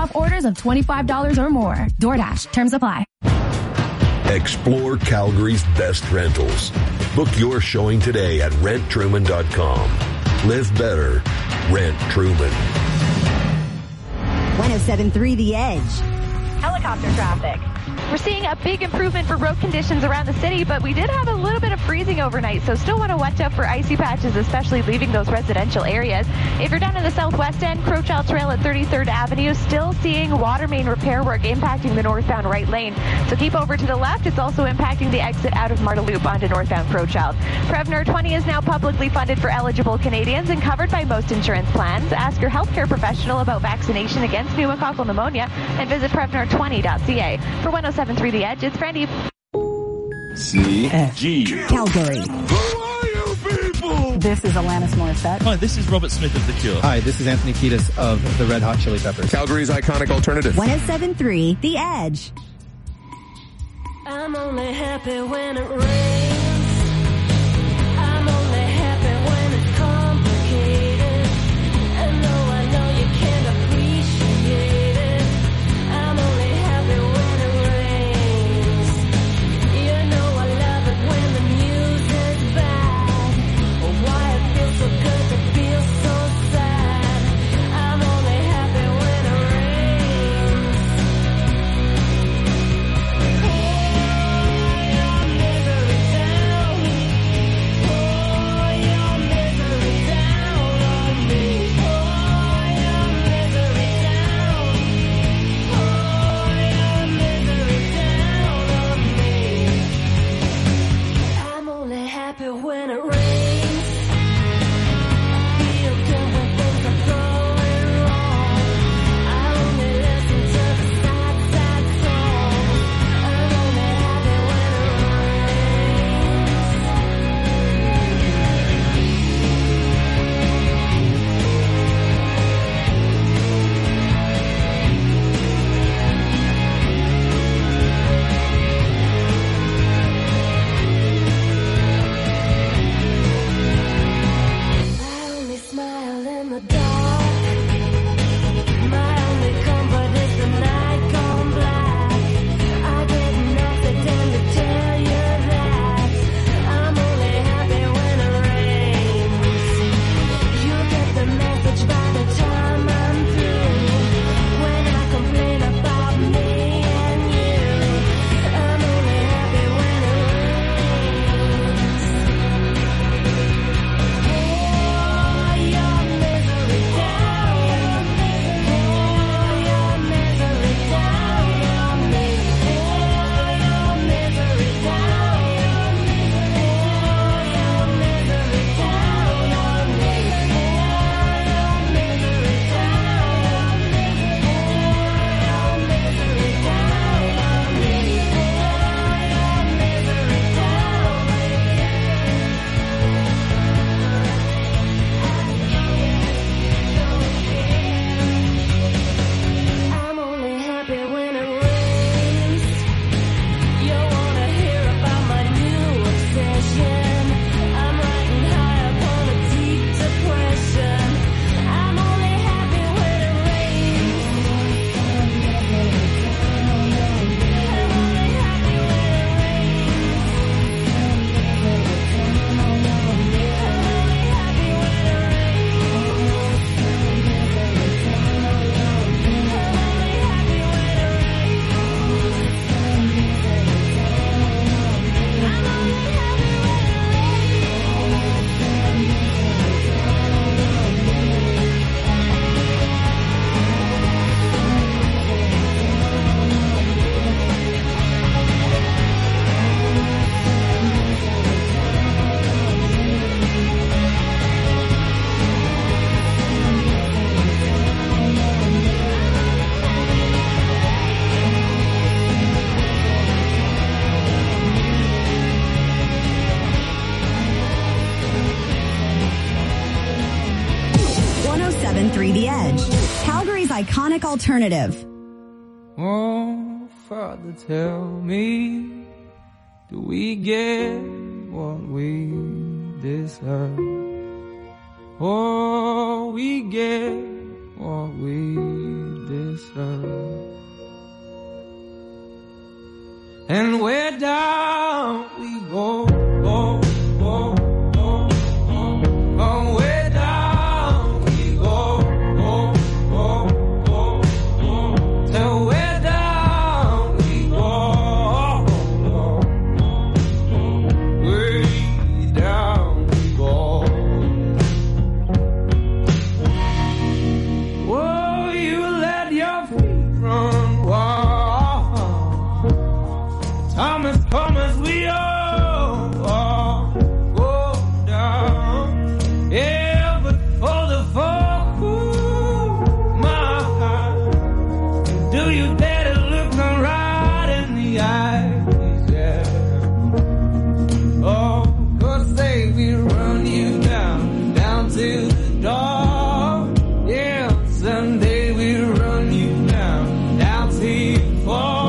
off orders of $25 or more. DoorDash. Terms apply. Explore Calgary's best rentals. Book your showing today at renttruman.com. Live better. Rent Truman. 107.3 The Edge. Helicopter traffic. We're seeing a big improvement for road conditions around the city, but we did have a little bit of freezing overnight, so still want to watch out for icy patches, especially leaving those residential areas. If you're down in the southwest end, Crowchild Trail at 33rd Avenue, still seeing water main repair work impacting the northbound right lane. So keep over to the left. It's also impacting the exit out of Marta Loop onto northbound Crowchild. Prevnar 20 is now publicly funded for eligible Canadians and covered by most insurance plans. Ask your healthcare professional about vaccination against pneumococcal pneumonia and visit Prevnar20.ca. For 107.3 The Edge, it's Brandy. CG. Calgary. Who are you people? This is Alanis Morissette. Hi, this is Robert Smith of The Cure. Hi, this is Anthony Kiedis of the Red Hot Chili Peppers. Calgary's iconic alternative. 107.3 The Edge. I'm only happy when it rains. I'm only happy when it's complicated. And though I know you can't appreciate it, I'm only happy when it rains. You know I love it when the music's bad. Oh, why it feels so good to feel so sad. I'm only happy when it rains. I'm only happy when it rains. Feel good when things are going wrong. I only listen to the sad, sad songs. I'm only happy when it I only smile in the dark. My only comfort is the night gone black. I didn't accident to tell you that. I'm only happy when it rains. You get the message by the time I'm through. When I complain about me and you, I'm only happy when it rains. Pour your misery down. Pour your misery down on me. Pour your misery down. Pour your misery down on me. Pour your misery down. Pour your misery down on me. I'm only happy when it rains. You wanna hear about my new obsession? I'm riding high upon a deep depression. I'm only happy when it rains. I'm only happy when it The Edge. Calgary's iconic alternative. Oh, Father, tell me, do we get what we deserve? Oh, we get what we deserve. this earth. And where down we go, go, go, go, go. Oh, where down we go, go, go, go, go. So where down we go, go, go, way down we go. Whoa, you let your feet run wild. Come as we all go down. Yeah, but for the folk who my heart, do you dare to look them right in the eyes? Yeah. Oh, 'cause they will run you down, down to the door. Yeah, someday we'll run you down, down till you fall.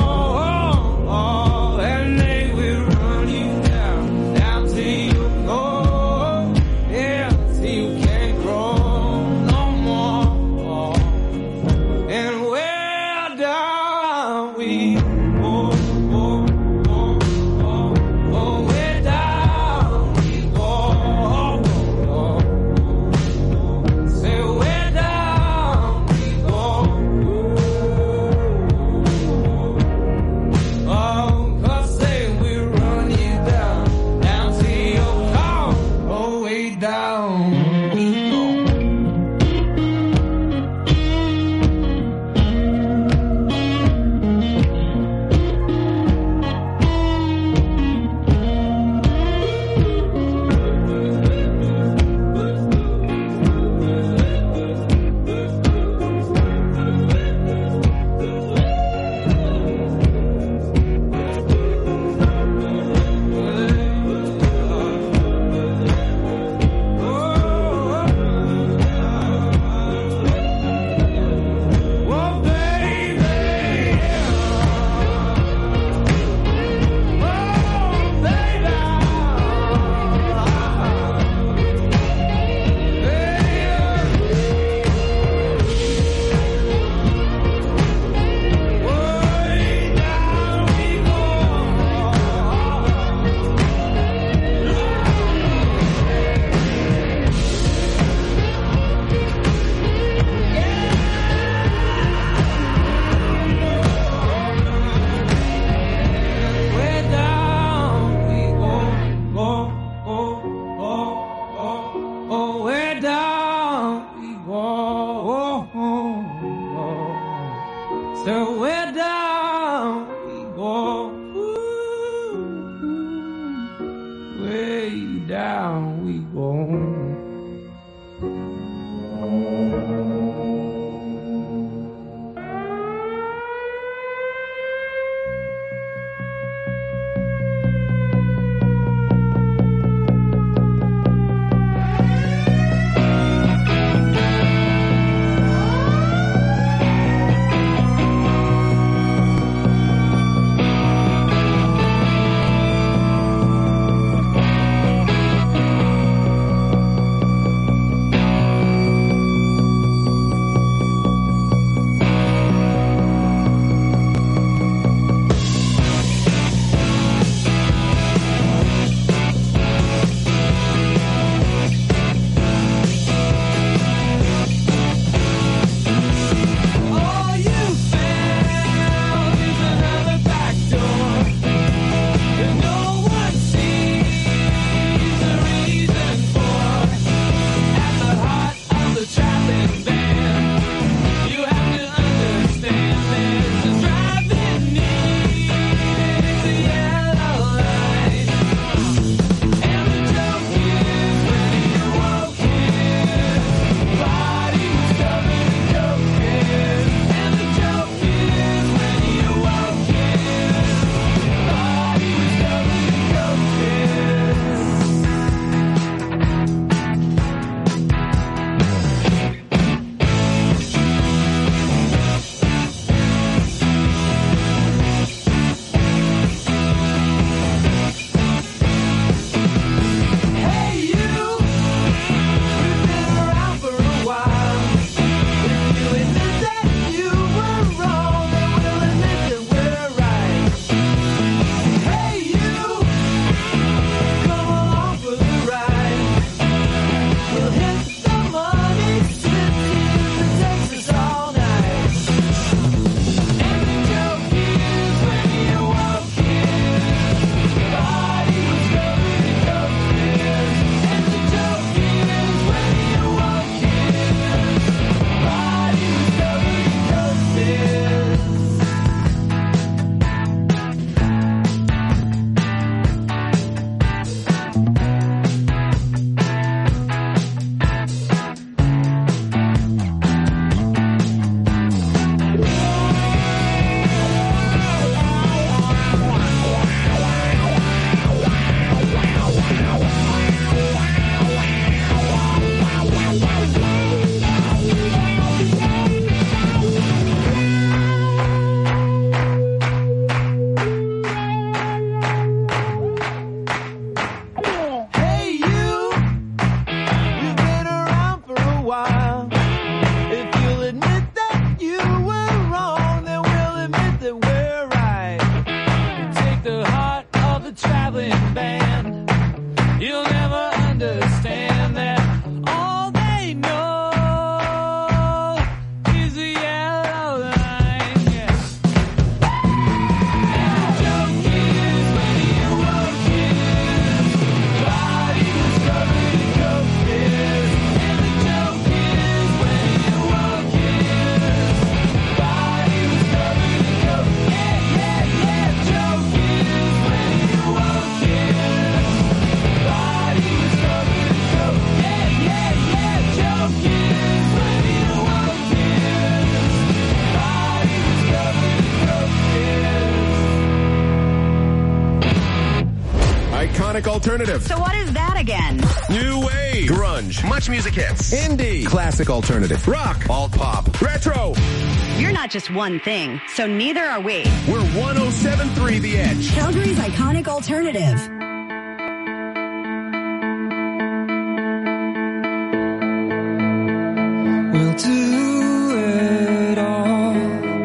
Iconic Alternative. So what is that again? New Wave. Grunge. Much music hits. Indie. Classic Alternative. Rock. Alt pop. Retro. You're not just one thing, so neither are we. We're 107.3 The Edge. Calgary's Iconic Alternative. We'll do it all,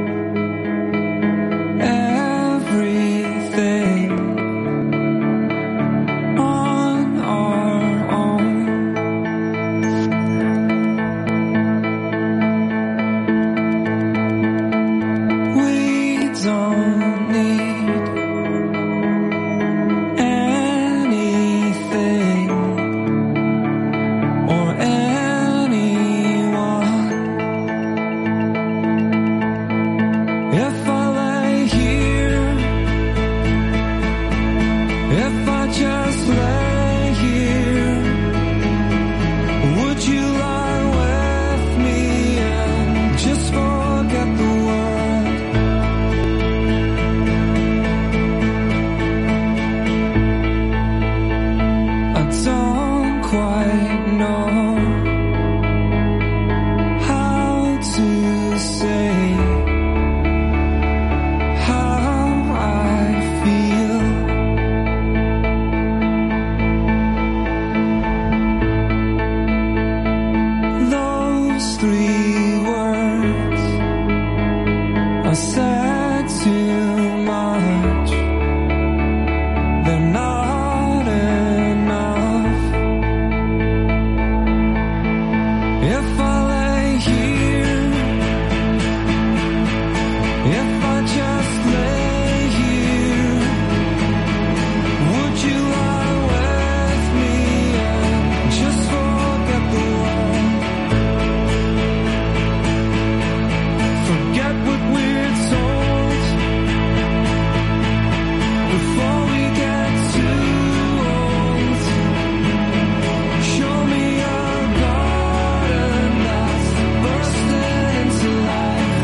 everything on our own. We don't need anything or if I lay here, if I just lay here, would you lie with me and just forget the world? I don't quite know how to say I said too much, they're not enough. If I lay here, if I just lay here, would you lie with me and just forget the world? Forget what we're told before we get too old. Show me a garden that's bursting into life.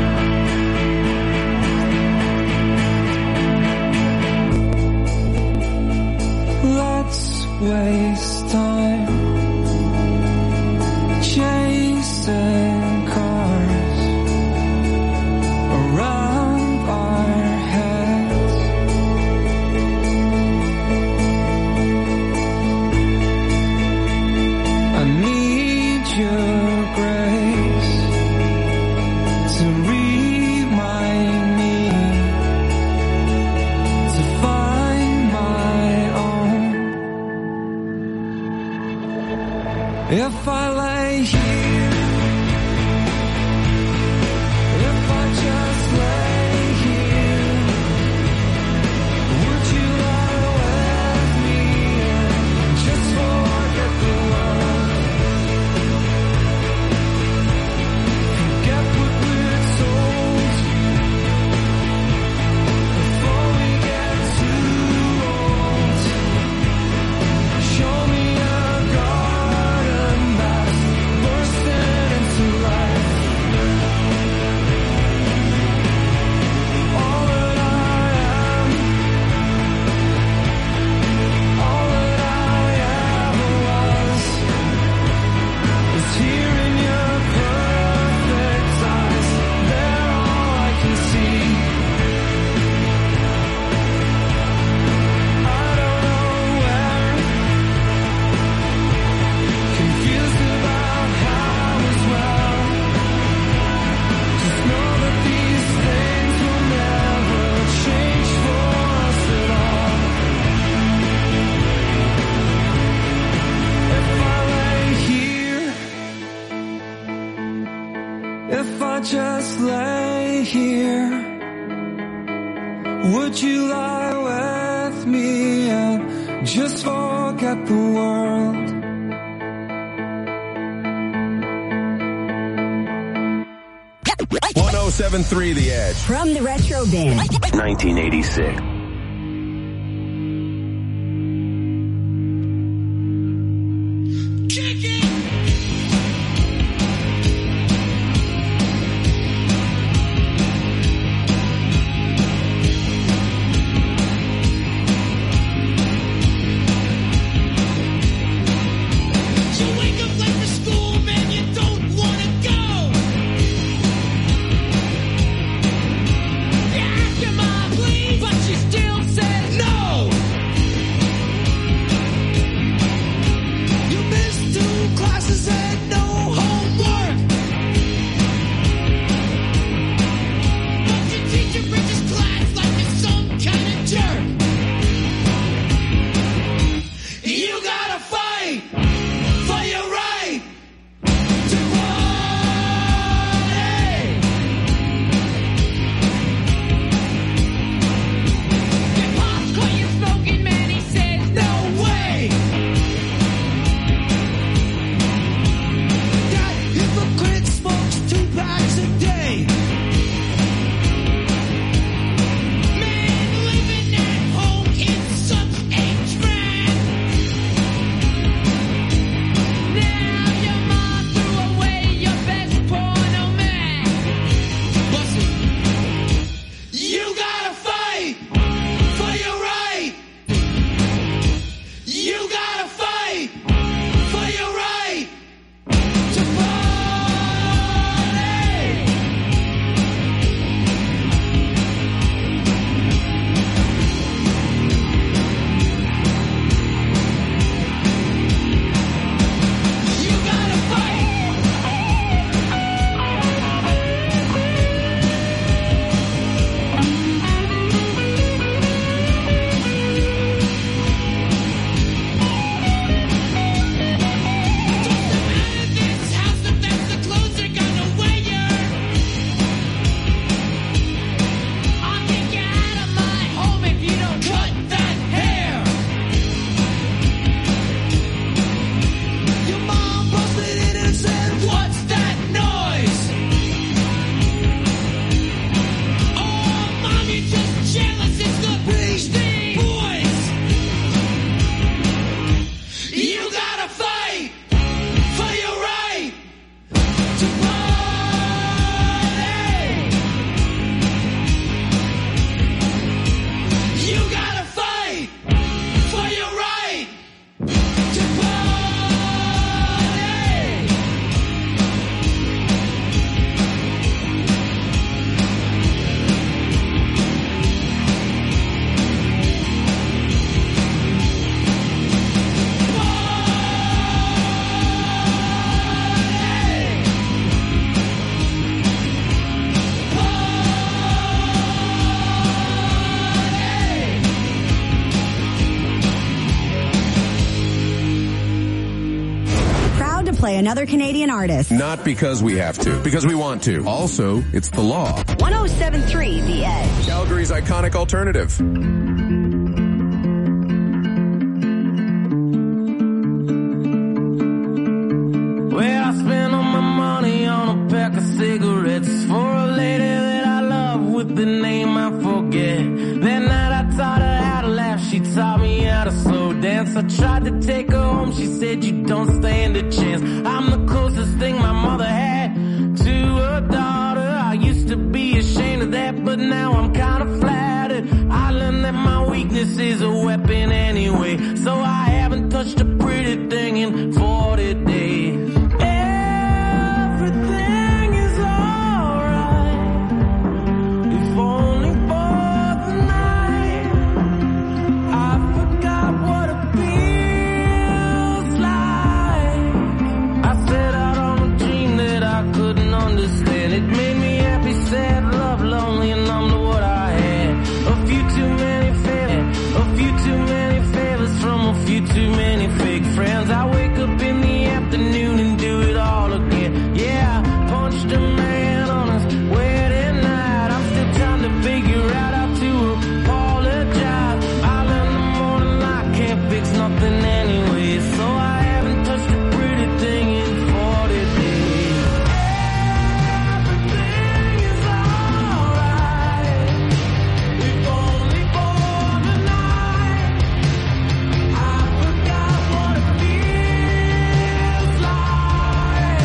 Let's waste time chasing cars around our heads. I need your grace to remind me to find my own. If I lay here, if I just lay here, would you lie with me and just forget the world? Forget what we're told before we get too old. Show me a garden that's bursting into life. All that I am, all that I ever was, is here in your perfect eyes. They're all I can see. I don't know where, confused about how as well. Just know that these things will never change for us at all. If I lay here, if I just lay here, would you lie with me and just forget the world? 107.3 The Edge. From the Retro Bin. 1986. play another Canadian artist. Not because we have to, because we want to. Also, it's the law. 107.3 The Edge. Calgary's iconic alternative. Well, I spent all my money on a pack of cigarettes for a lady that I love with the name I forget. That night I taught her how to laugh, she taught me how to slow dance. I tried to take her home, she said you don't stand a chance. I'm the closest thing my mother had to a daughter. I used to be ashamed of that, but now I'm kinda flattered. I learned that my weakness is a weapon anyway, so I haven't touched a pretty thing in 40 days. Everything is alright, if only for the night. I forgot what it feels like. I set out on a dream that I couldn't understand. It made me happy, sad, love, lonely, and numb to what I had. A few too many favors from a few too many fake friends. I wake up in the afternoon and do it all again. Yeah, I punched a man on his wedding night. I'm still trying to figure out how to apologize. I learned the morning I can't fix nothing anyway, so I haven't touched a pretty thing in 40 days. Everything is alright, if only for the night. I forgot what it feels like.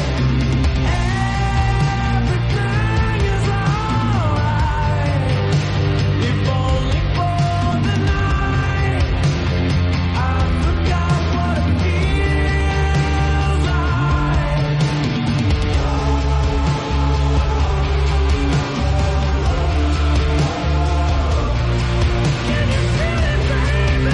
Everything is alright, if only for the night. I forgot what it feels like. Can you feel it, baby?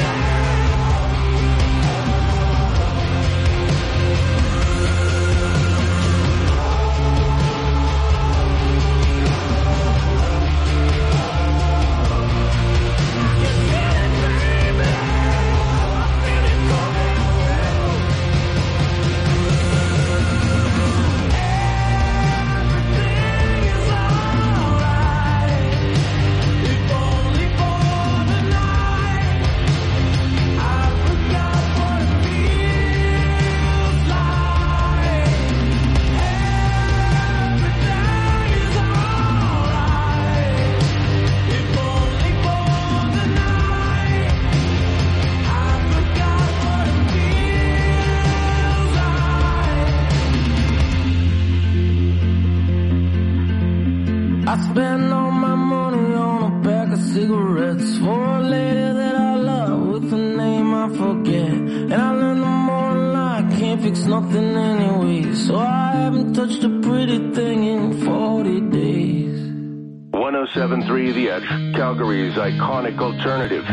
I spent all my money on a pack of cigarettes for a lady that I love with a name I forget. And I learned the morning light can't fix nothing anyway, so I haven't touched a pretty thing in 40 days. 107.3 The Edge, Calgary's iconic alternative.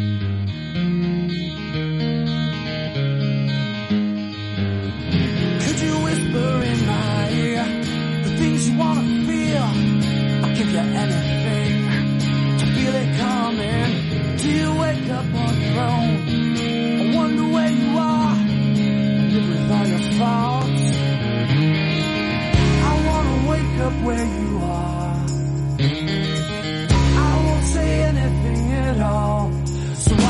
Could you whisper in my ear the things you wanna feel? I'll give you anything to feel it coming. Do you wake up on your own? I wonder where you are, live with all your thoughts. I wanna wake up where you are. I won't say anything at all, so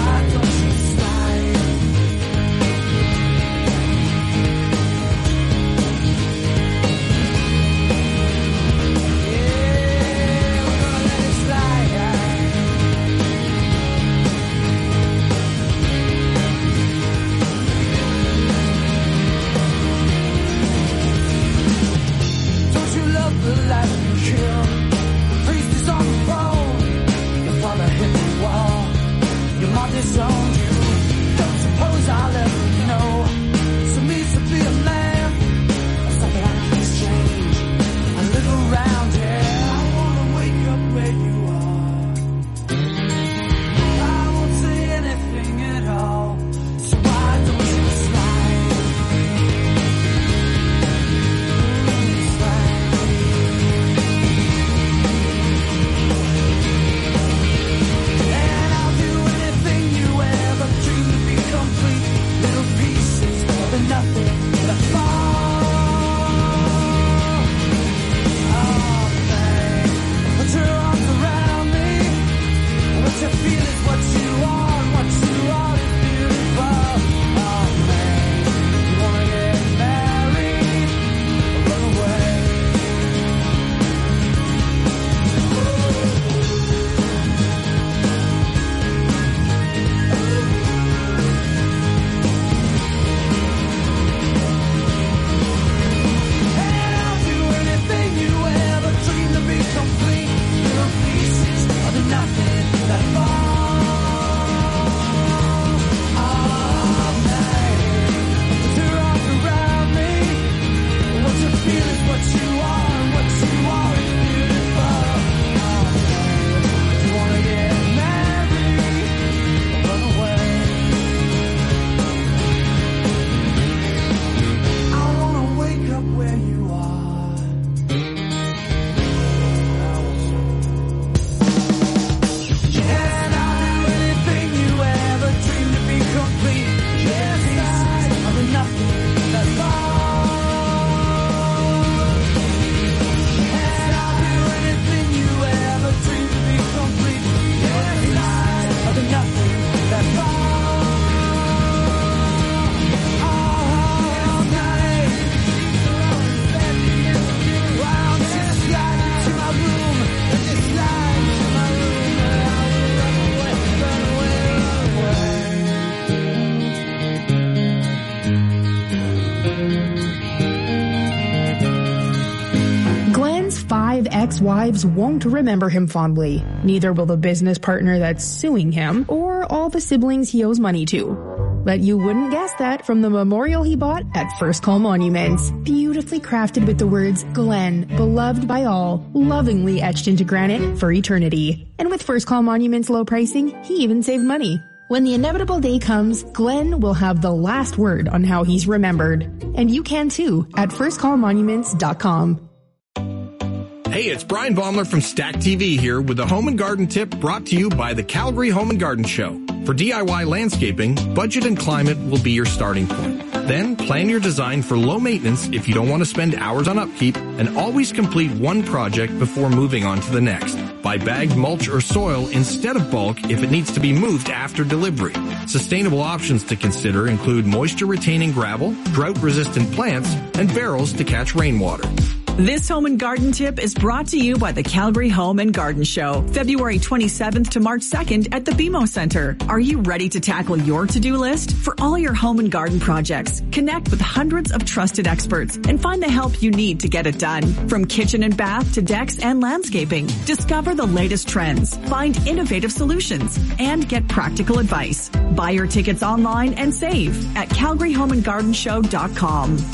ex-wives won't remember him fondly. Neither will the business partner that's suing him or all the siblings he owes money to. But you wouldn't guess that from the memorial he bought at First Call Monuments. Beautifully crafted with the words, Glenn, beloved by all, lovingly etched into granite for eternity. And with First Call Monuments' low pricing, he even saved money. When the inevitable day comes, Glenn will have the last word on how he's remembered. And you can too at firstcallmonuments.com. Hey, it's Brian Baumler from Stack TV here with a home and garden tip brought to you by the Calgary Home and Garden Show. For DIY landscaping, budget and climate will be your starting point. Then plan your design for low maintenance if you don't want to spend hours on upkeep, and always complete one project before moving on to the next. Buy bagged mulch or soil instead of bulk if it needs to be moved after delivery. Sustainable options to consider include moisture-retaining gravel, drought-resistant plants, and barrels to catch rainwater. This home and garden tip is brought to you by the Calgary Home and Garden Show, February 27th to March 2nd at the BMO Center. Are you ready to tackle your to-do list? For all your home and garden projects, connect with hundreds of trusted experts and find the help you need to get it done. From kitchen and bath to decks and landscaping, discover the latest trends, find innovative solutions, and get practical advice. Buy your tickets online and save at calgaryhomeandgardenshow.com.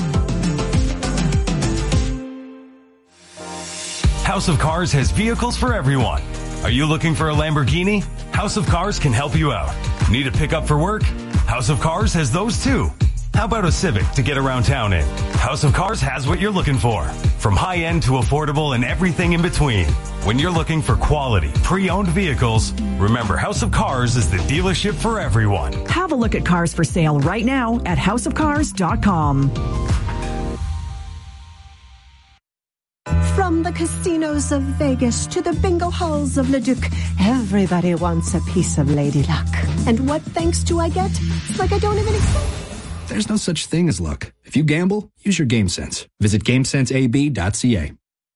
House of Cars has vehicles for everyone. Are you looking for a Lamborghini? House of Cars can help you out. Need a pickup for work? House of Cars has those too. How about a Civic to get around town in? House of Cars has what you're looking for. From high-end to affordable and everything in between. When you're looking for quality, pre-owned vehicles, remember House of Cars is the dealership for everyone. Have a look at cars for sale right now at houseofcars.com. From the casinos of Vegas to the bingo halls of Leduc, everybody wants a piece of Lady Luck. And what thanks do I get? It's like I don't even exist. There's no such thing as luck. If you gamble, use your game sense. Visit GameSenseAB.ca.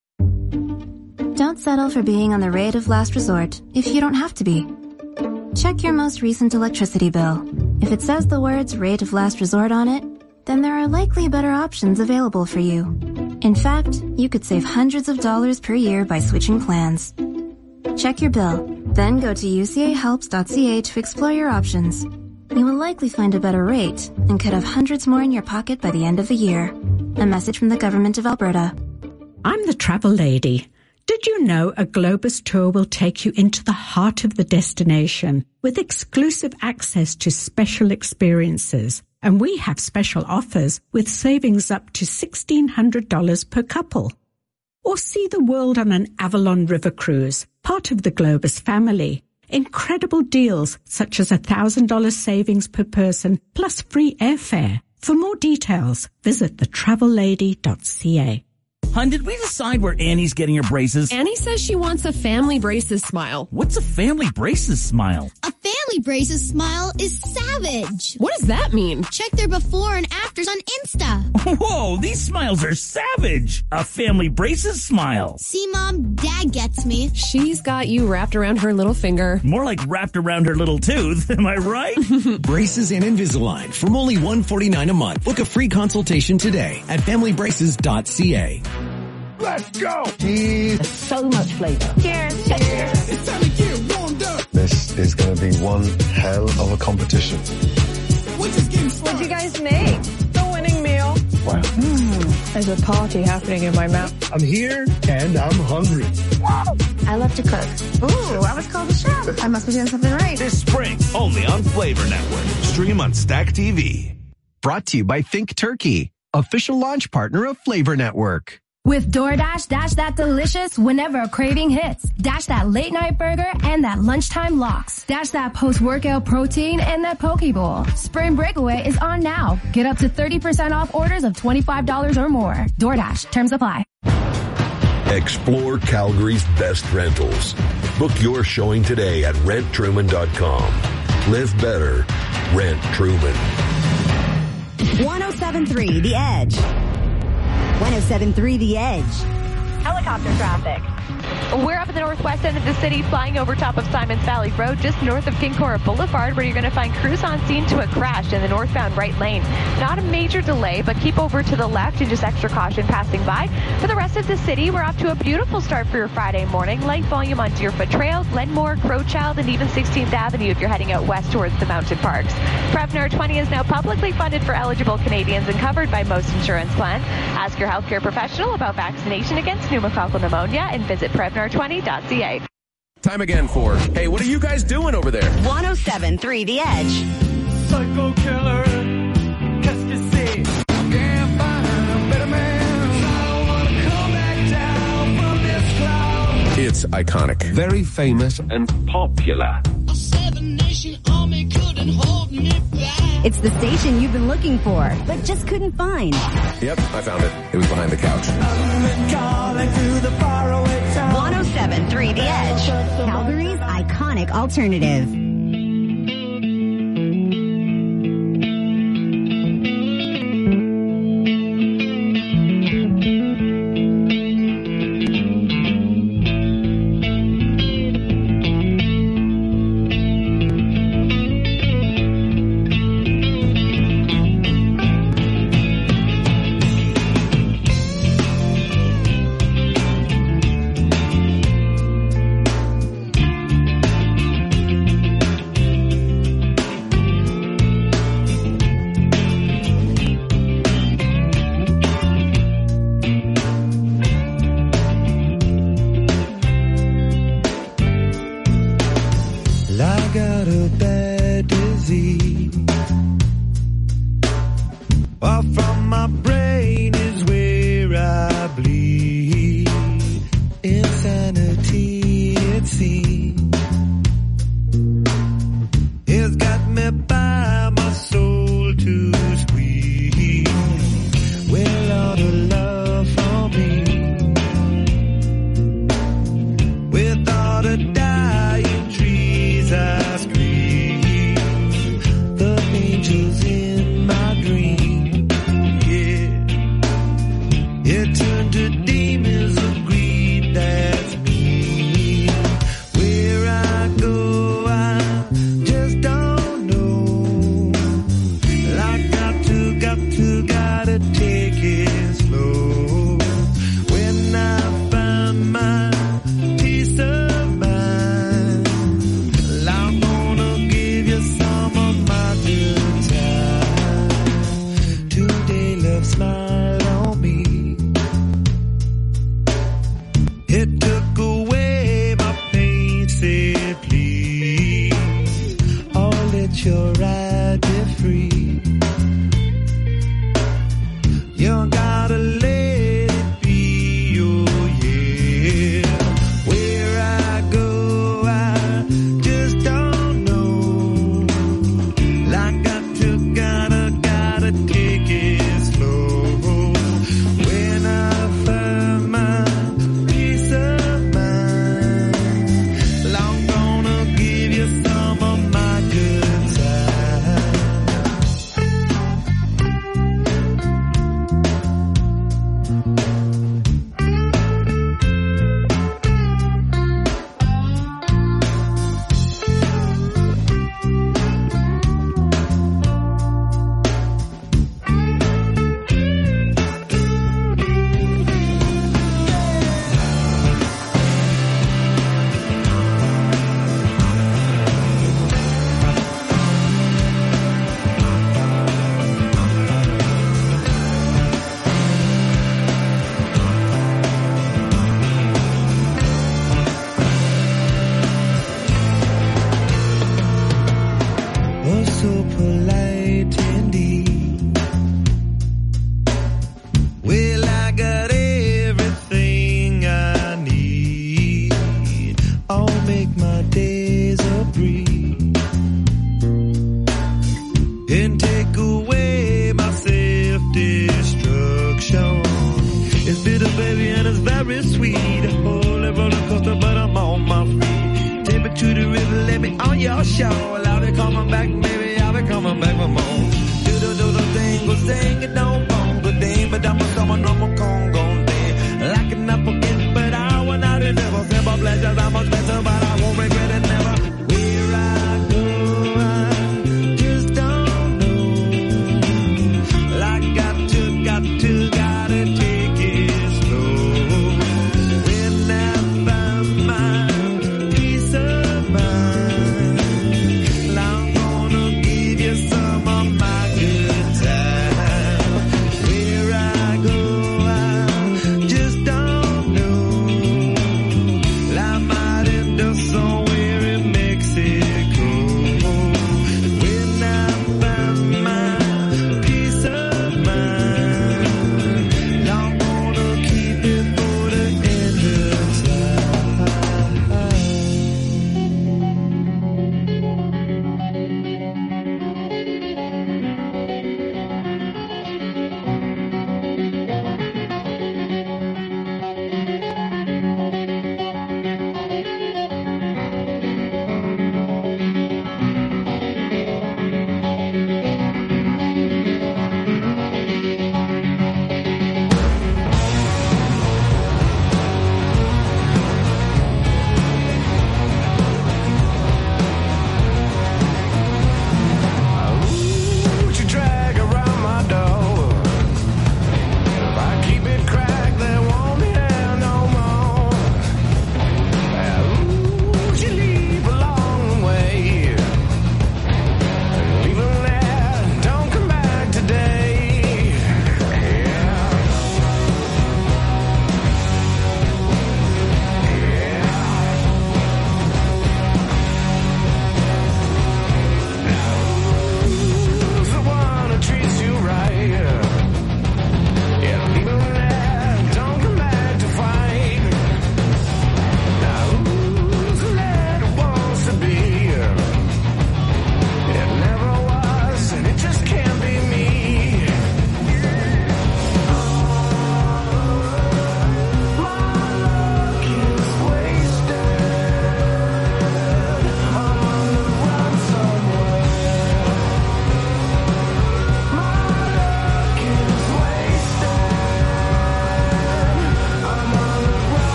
Don't settle for being on the rate of last resort if you don't have to be. Check your most recent electricity bill. If it says the words rate of last resort on it, then there are likely better options available for you. In fact, you could save hundreds of dollars per year by switching plans. Check your bill, then go to ucahelps.ca to explore your options. You will likely find a better rate and could have hundreds more in your pocket by the end of the year. A message from the Government of Alberta. I'm the travel lady. Did you know a Globus tour will take you into the heart of the destination with exclusive access to special experiences? And we have special offers with savings up to $1,600 per couple. Or see the world on an Avalon River cruise, part of the Globus family. Incredible deals such as $1,000 savings per person plus free airfare. For more details, visit thetravellady.ca. Hun, did we decide where Annie's getting her braces? Annie says she wants a family braces smile. What's a family braces smile? A family braces smile is savage. What does that mean? Check their before and afters on Insta. Whoa, these smiles are savage. A family braces smile. See, Mom, Dad gets me. She's got you wrapped around her little finger. More like wrapped around her little tooth. Am I right? Braces and Invisalign from only $149 a month. Book a free consultation today at familybraces.ca. Let's go! There's so much flavor. Cheers! Cheers! It's time to get warmed up. This is going to be one hell of a competition. What'd you guys make? The winning meal. Wow. There's a party happening in my mouth. I'm here and I'm hungry. I love to cook. Ooh, I was called a chef. I must be doing something right. This spring, only on Flavor Network. Stream on Stack TV. Brought to you by Think Turkey, official launch partner of Flavor Network. With DoorDash, dash that delicious whenever a craving hits. Dash that late night burger and that lunchtime lox. Dash that post-workout protein and that poke bowl. Spring Breakaway is on now. Get up to 30% off orders of $25 or more. DoorDash, terms apply. Explore Calgary's best rentals. Book your showing today at renttruman.com. Live better. Rent Truman. 107.3 The Edge. 107.3 The Edge. Helicopter traffic. We're up in the northwest end of the city, flying over top of Simons Valley Road, just north of King Cora Boulevard, where you're going to find crews on scene to a crash in the northbound right lane. Not a major delay, but keep over to the left and just extra caution passing by. For the rest of the city, we're off to a beautiful start for your Friday morning. Light volume on Deerfoot Trail, Glenmore, Crowchild, and even 16th Avenue if you're heading out west towards the mountain parks. Prevnar 20 is now publicly funded for eligible Canadians and covered by most insurance plans. Ask your healthcare professional about vaccination against pneumococcal pneumonia and visit Prevnar20.ca. Time again for, hey, what are you guys doing over there? 107.3 The Edge. Psycho killer, qu'est-ce que c'est? Can't find a better man. I don't want to come back down from this cloud. It's iconic. Very famous and popular. A seven-nation army couldn't hold me back. It's the station you've been looking for, but just couldn't find. Yep, I found it. It was behind the couch. I've been calling to the faraway town. 107.3 The Edge. Calgary's iconic alternative. But I'm a summer, no more Congo. Locking up again, but I went out in the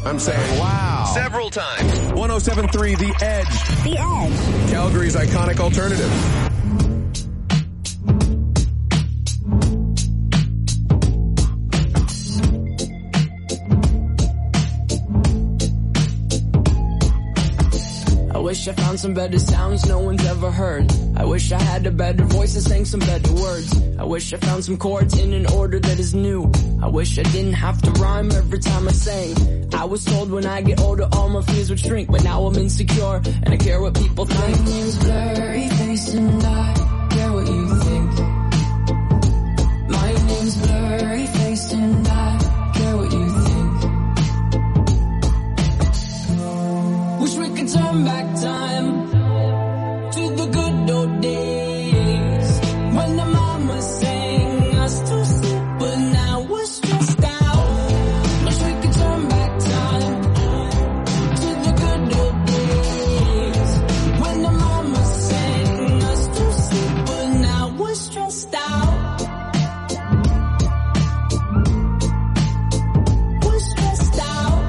I'm saying wow. Several times. 107.3 The Edge. The Edge. Calgary's iconic alternative. I wish I found some better sounds no one's ever heard. I wish I had a better voice and sang some better words. I wish I found some chords in an order that is new. I wish I didn't have to rhyme every time I sang. I was told when I get older all my fears would shrink, but now I'm insecure and I care what people think. My name's Blurry Face and I care what you think. My name's Blurry Face and I care what you think. Wish we could turn back time to the good old days when the mama sang us to sleep, but now we're stressed out. Wish we could turn back time to the good old days when the mama sang us to sleep, but now we're stressed out. We're stressed out.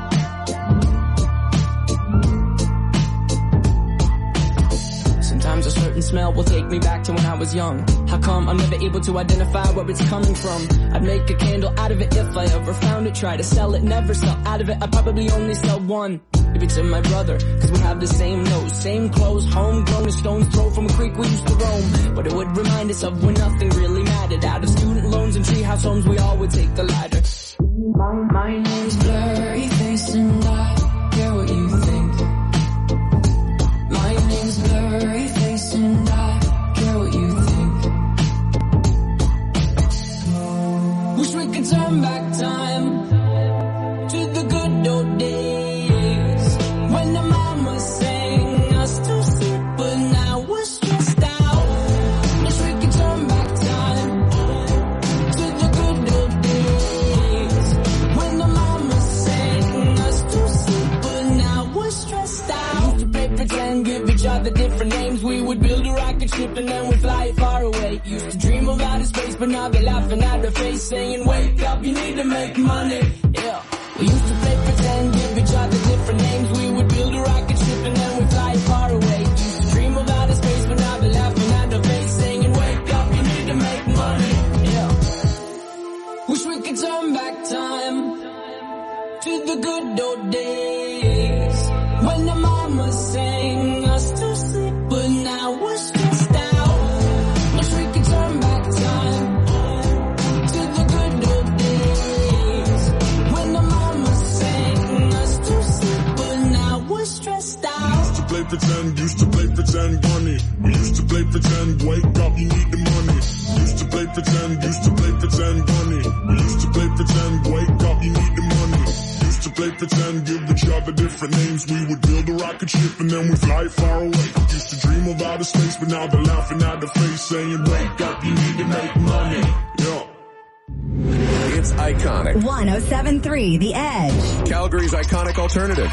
Sometimes a certain smell will take me back to when I was young. How come I'm never able to identify where it's coming from? I'd make a candle out of it if I ever found it. Try to sell it, never sell out of it. I'd probably only sell one. Maybe to my brother, cause we have the same nose, same clothes, homegrown, a stone's throw from a creek we used to roam. But it would remind us of when nothing really mattered. Out of student loans and treehouse homes, we all would take the ladder. My name's Blurry Face and I care what you think. My name's Blurry Face and I care what you think. Wish we could turn back time to the good old days when the mama sang us to sleep, but now we're stressed out. Wish we could turn back time to the good old days when the mama sang us to sleep, but now we're stressed out. Used to play pretend, give each other different names. We would build a rocket ship and then we'd fly far away. Used to dream of outer space, but now they're laughing at our face, saying, wake up, you need to make money. Yeah. We used to play pretend, give each other different names. We would build a rocket ship and then we'd fly far away. Used to dream of outer space, but now they're laughing at our face, saying, wake up, you need to make money. Yeah. Wish we could turn back time to the good old days when the mama sang us to sleep, but now we're stressed out. Wish we could turn back time to the good old days when the mama sang us to sleep, but now we're stressed out. Used to play pretend, bunny. We used to play pretend, wake up, you need the money. Used to play pretend, bunny. We used to play pretend, wake up, you need the money. Used to play pretend, give each other different names. We would build a rocket ship and then we fly far away. Used to dream of outer space, but now they're laughing at the face, saying, wake up, you need to make money. Yeah. It's iconic. 107.3 The Edge. Calgary's iconic alternative.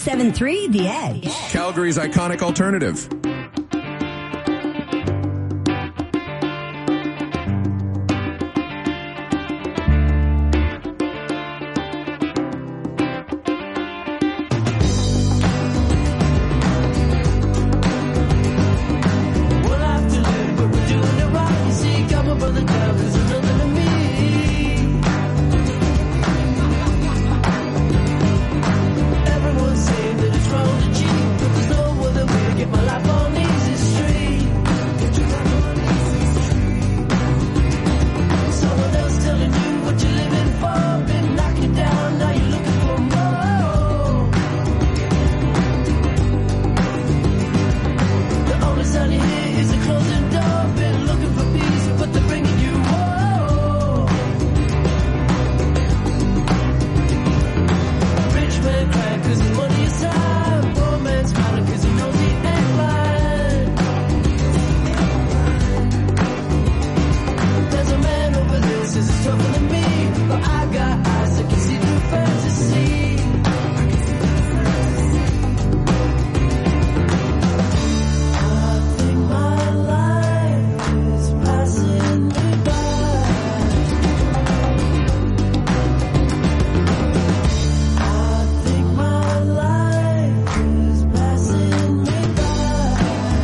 107.3 The Edge. Calgary's iconic alternative. Everyone's saying that it's wrong to cheat, but there's no other way to get my life on easy street. Someone else telling you what you're living for, been knocking you down, now you're looking for more. The only sign you hear is a closing door, been looking for peace, but they're bringing you war. Rich man crying 'cause his money is high. Poor man smiling 'cause he knows he ain't blind. There's a man over there says it's tougher than me, but I got eyes that can see through fantasy. I think my life is passing me by. I think my life is passing me by.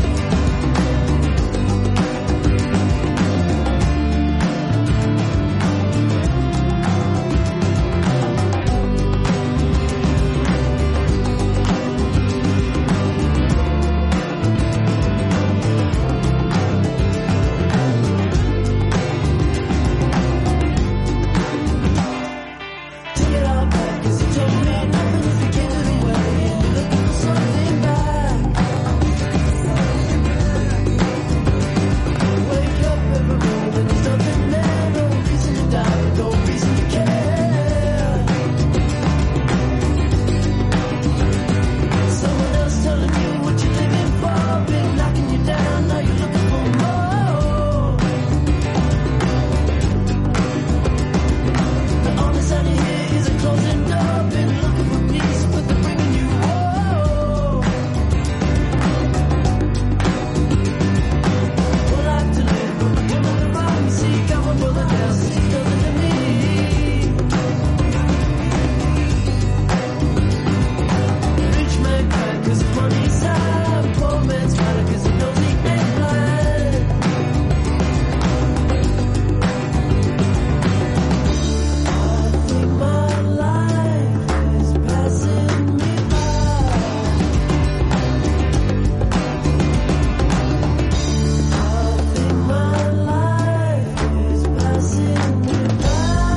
Take it all back 'cause you told me nothing if you give it away and you're looking for something back. Wake up every morning and there's nothing there, no reason to die, no reason to care. Someone else telling you what you're living for, been knocking you down, now you're looking for more. The only sign you hear is a closing door, been looking for peace, but they're bringing you war. One life to live, but the women that run, see, got one brother down, see, nothing to me. Rich man crying 'cause his money's high, poor man smiling 'cause he knows he ain't blind. I think my life is passing me by. I think my life is passing me by.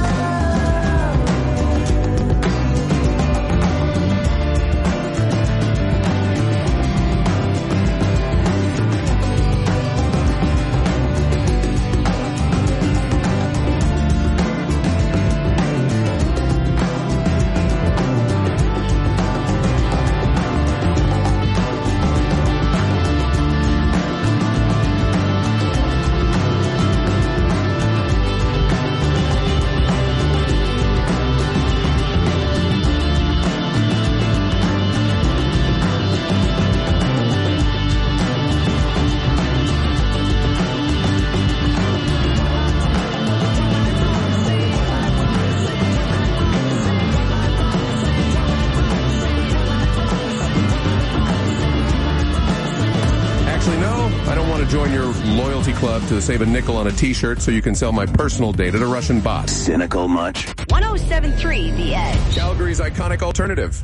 Actually, no, I don't want to join your loyalty club to save a nickel on a t-shirt so you can sell my personal data to Russian bots. Cynical much? 107.3 The Edge. Calgary's iconic alternative.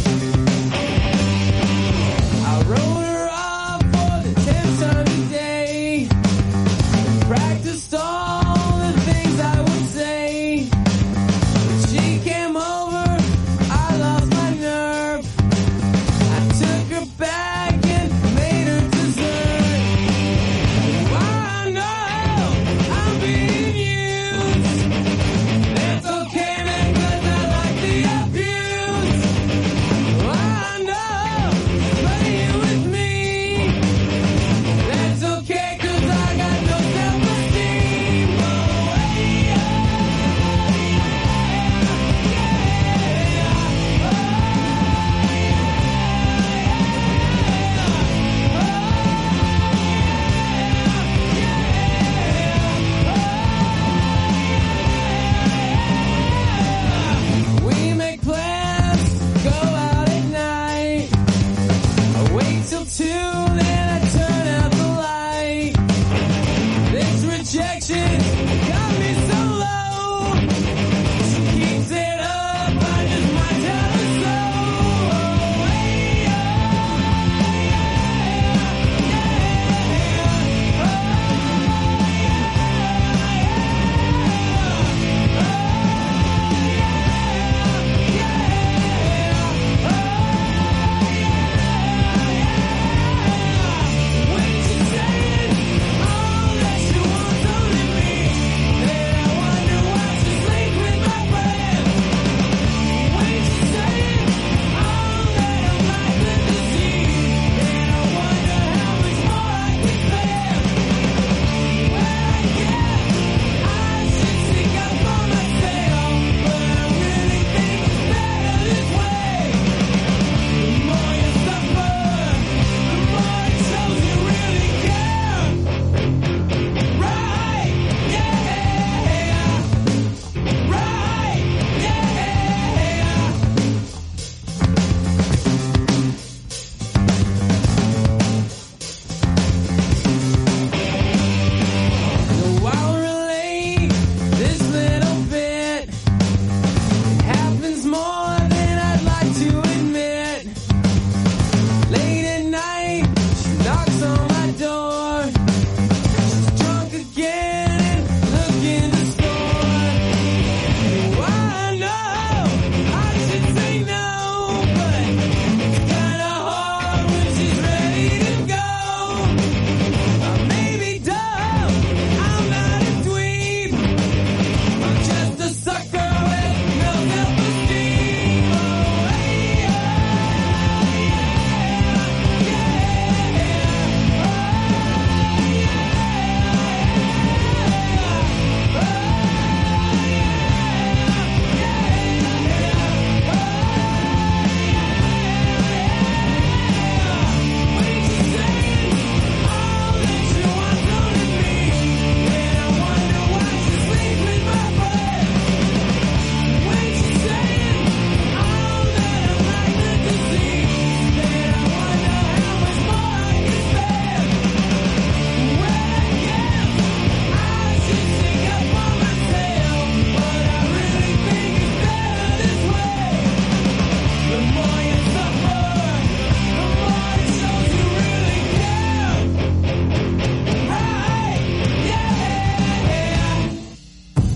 I wrote her off for the 10th time today.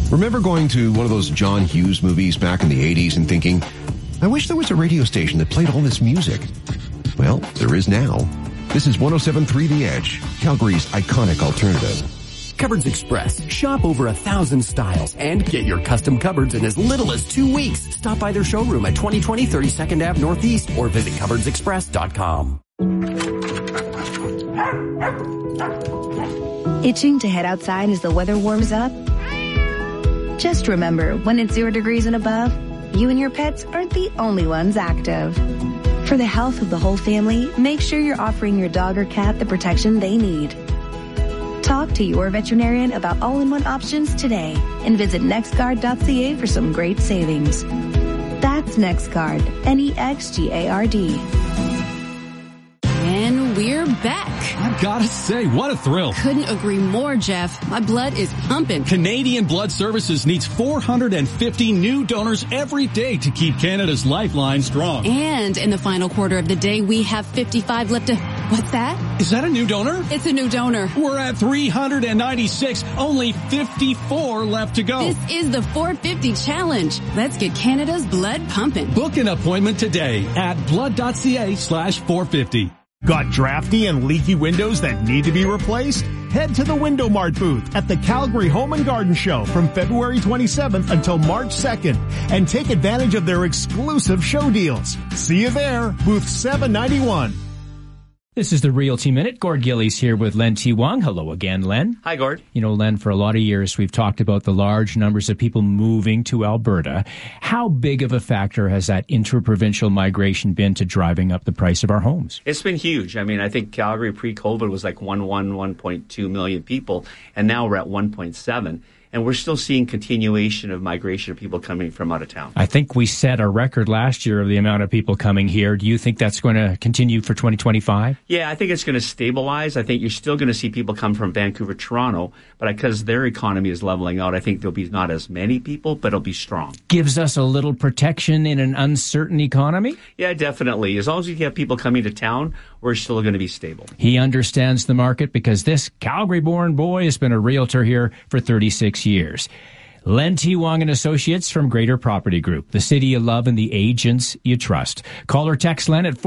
Remember going to one of those John Hughes movies back in the 80s and thinking, I wish there was a radio station that played all this music? Well, there is now. This is 107.3 The Edge, Calgary's iconic alternative. Cupboards Express. Shop over 1,000 styles and get your custom cupboards in as little as 2 weeks. Stop by their showroom at 2020 32nd Ave Northeast or visit cupboardsexpress.com. Itching to head outside as the weather warms up? Just remember, when it's 0 degrees and above, you and your pets aren't the only ones active. For the health of the whole family, make sure you're offering your dog or cat the protection they need. Talk to your veterinarian about all-in-one options today and visit nextguard.ca for some great savings. That's NextGuard, NEXGARD. And we're back. I've got to say, what a thrill. Couldn't agree more, Jeff. My blood is pumping. Canadian Blood Services needs 450 new donors every day to keep Canada's lifeline strong. And in the final quarter of the day, we have 55 left to... What's that? Is that a new donor? It's a new donor. We're at 396. Only 54 left to go. This is the 450 challenge. Let's get Canada's blood pumping. Book an appointment today at blood.ca/450. Got drafty and leaky windows that need to be replaced? Head to the Window Mart booth at the Calgary Home and Garden Show from February 27th until March 2nd and take advantage of their exclusive show deals. See you there, booth 791. This is the Realty Minute. Gord Gillies here with Len T. Wong. Hello again, Len. Hi, Gord. You know, Len, for a lot of years we've talked about the large numbers of people moving to Alberta. How big of a factor has that interprovincial migration been to driving up the price of our homes? It's been huge. I mean, I think Calgary pre-COVID was like 1.2 million people, and now we're at 1.7. And we're still seeing continuation of migration of people coming from out of town. I think we set a record last year of the amount of people coming here. Do you think that's going to continue for 2025? Yeah, I think it's going to stabilize. I think you're still going to see people come from Vancouver, Toronto, but because their economy is leveling out, I think there'll be not as many people, but it'll be strong. Gives us a little protection in an uncertain economy? Yeah, definitely. As long as you have people coming to town, we're still going to be stable. He understands the market because this Calgary-born boy has been a realtor here for 36 years. Len T. Wong and Associates from Greater Property Group, the city you love and the agents you trust. Call or text Len at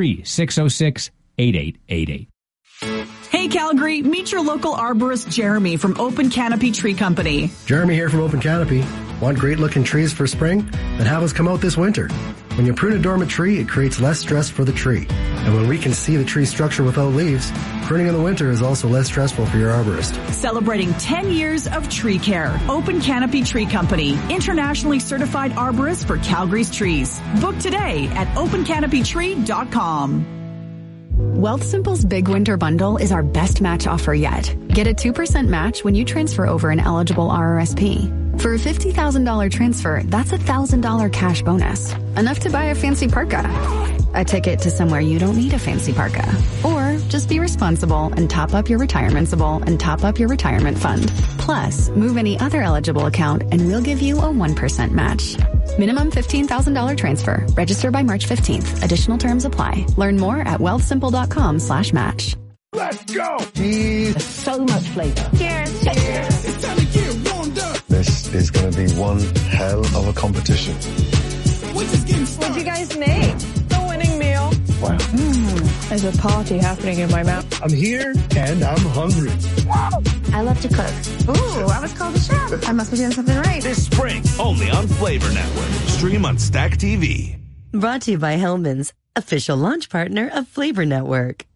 403-606-8888. Hey Calgary, meet your local arborist Jeremy from Open Canopy Tree Company. Jeremy here from Open Canopy. Want great looking trees for spring? Then have us come out this winter. When you prune a dormant tree, it creates less stress for the tree. And when we can see the tree structure without leaves, pruning in the winter is also less stressful for your arborist. Celebrating 10 years of tree care. Open Canopy Tree Company, internationally certified arborist for Calgary's trees. Book today at opencanopytree.com. Wealthsimple's Big Winter Bundle is our best match offer yet. Get a 2% match when you transfer over an eligible RRSP. For a $50,000 transfer, that's a $1,000 cash bonus. Enough to buy a fancy parka. A ticket to somewhere you don't need a fancy parka. Or just be responsible and top up your retirement-able and top up your retirement fund. Plus, move any other eligible account and we'll give you a 1% match. Minimum $15,000 transfer. Register by March 15th. Additional terms apply. Learn more at wealthsimple.com/match. Let's go! Cheers. So much flavor. Cheers. Cheers. It's time to get warmed up. This is going to be one hell of a competition. What'd you guys make? The winning meal. Wow. There's a party happening in my mouth. I'm here and I'm hungry. I love to cook. Ooh, I was called a chef. I must be doing something right. This spring, only on Flavor Network. Stream on Stack TV. Brought to you by Hellman's, official launch partner of Flavor Network.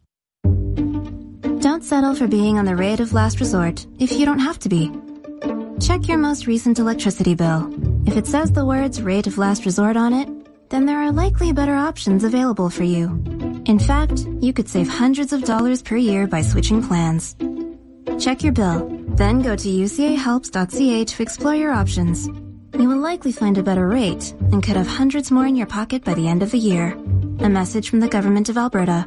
Don't settle for being on the rate of last resort if you don't have to be. Check your most recent electricity bill. If it says the words rate of last resort on it, then there are likely better options available for you. In fact, you could save hundreds of dollars per year by switching plans. Check your bill, then go to ucahelps.ca to explore your options. You will likely find a better rate and could have hundreds more in your pocket by the end of the year. A message from the Government of Alberta.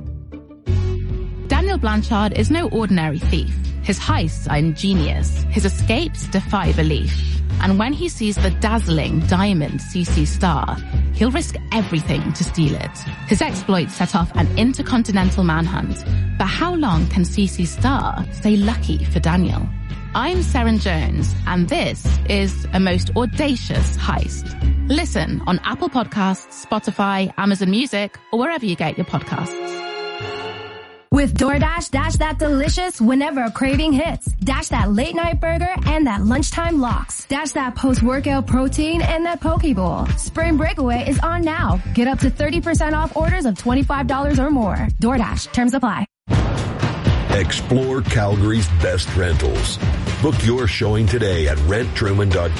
Daniel Blanchard is no ordinary thief. His heists are ingenious. His escapes defy belief. And when he sees the dazzling diamond CC Star, he'll risk everything to steal it. His exploits set off an intercontinental manhunt. But how long can CC Star stay lucky for Daniel? I'm Seren Jones, and this is a most audacious heist. Listen on Apple Podcasts, Spotify, Amazon Music, or wherever you get your podcasts. With DoorDash, dash that delicious whenever a craving hits. Dash that late night burger and that lunchtime lox. Dash that post-workout protein and that poke bowl. Spring Breakaway is on now. Get up to 30% off orders of $25 or more. DoorDash, terms apply. Explore Calgary's best rentals. Book your showing today at renttruman.com.